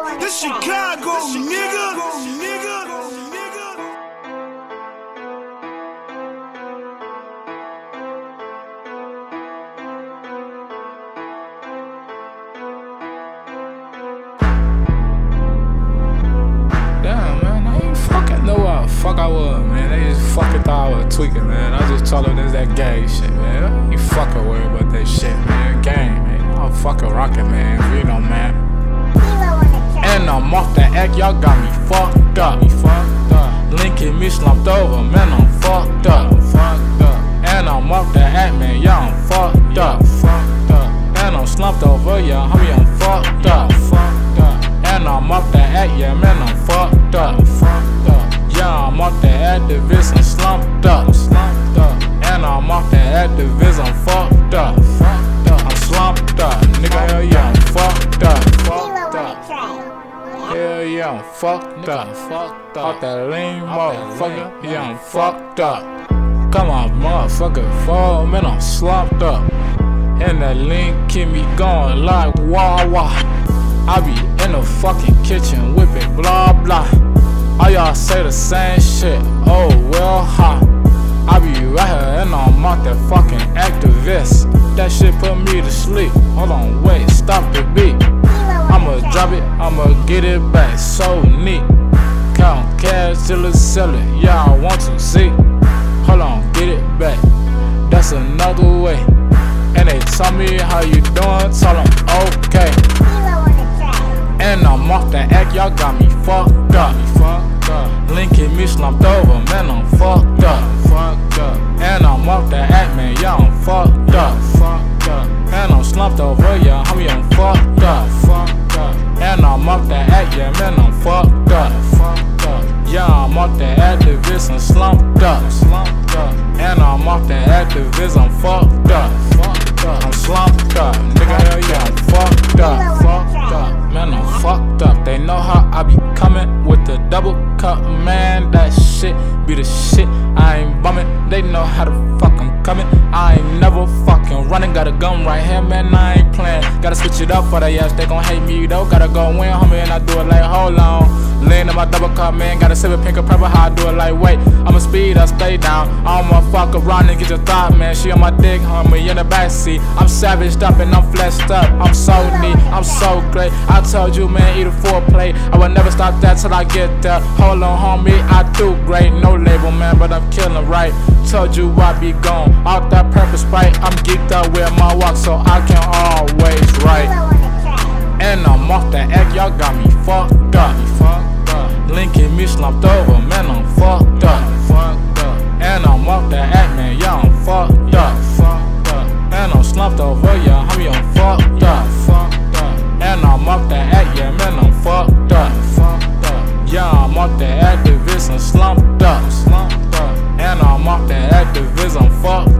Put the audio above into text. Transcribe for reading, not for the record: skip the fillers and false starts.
This Chicago, nigga. Damn, man, I ain't fucking know what the fuck I was, man. They just fucking thought I was tweaking, man. I just told them this that gang shit, man. I ain't fucking worried about that shit, man. Gang, man. I'm fucking rocking, man. You know, man. And I'm off the act, y'all got me fucked up. Linking me slumped over, man. I'm fucked up. And I'm off the act, man. Yeah, I'm fucked up. And I'm slumped over, yeah, homie, I'm fucked up. And I'm off the act, yeah, man, I'm fucked up. Yeah, I'm off the activist, I'm slumped up. And I'm off the activist, I'm fucked up. I'm slumped up, nigga, hell yeah, I'm fucked up. Hell yeah, I'm fucked up. Off that lean motherfucker, yeah, I'm fucked up. Come on, motherfucker, fall, man, I'm slumped up. And that lean keep me going like wah wah. I be in the fucking kitchen whipping blah blah. All y'all say the same shit, oh well, ha. I be right here and I'm out that fucking activist. That shit put me to sleep. Hold on, wait, stop the beat. I'ma drop it, I'ma get it back, so neat. Count cash till it's selling, yeah, I want to see. Hold on, get it back, that's another way. And they tell me how you doing, tell them okay. And I'm off the act, y'all got me fucked up. Linking me slumped over, man, I'm fucked up. And I'm off the act, man, yeah, I'm fucked up. And I'm slumped over, yeah, homie, I'm fucked up. And I'm off the act, yeah, man, I'm fucked up. Yeah, I'm off the activist, I'm slumped up. And I'm off the activist, I'm fucked up. I'm slumped up, nigga, hell yeah, I'm fucked up. Man, I'm fucked up. They know how I be coming with the double cup, man. That shit be the shit. I ain't bumming. They know how the fuck I'm coming. I ain't never fucking running. Got a gun right here, man. I ain't playing. Gotta switch it up for the ass. They gon' hate me though. Gotta go win, homie, and I do it like hold on. Lean in my double cup, man. Got a silver pink or purple. How I do it like wait. I'ma speed, I stay down. I don't wanna fuck around and get your thought, man. She on my dick, homie, in the backseat. I'm savaged up and I'm fleshed up. I'm so neat, I'm so great. I told you, man, eat a foreplay. I will never stop that till I get there. Hold on, homie, I do great. No label, man, but I'm killing right. Told you I be gone. Off that purpose right. I'm geeked up with my walk, so I can always write. And I'm off the act, y'all got me fucked up. Linking me slumped over, man, I'm fucked up. And I'm off the act, man, yeah, I'm fucked up. And I'm slumped over, yeah, homie, I'm fucked up. And I'm off the act, yeah, man, I'm fucked up. Yeah, I'm off the activist, I'm slumped up. And I'm off the activist, I'm fucked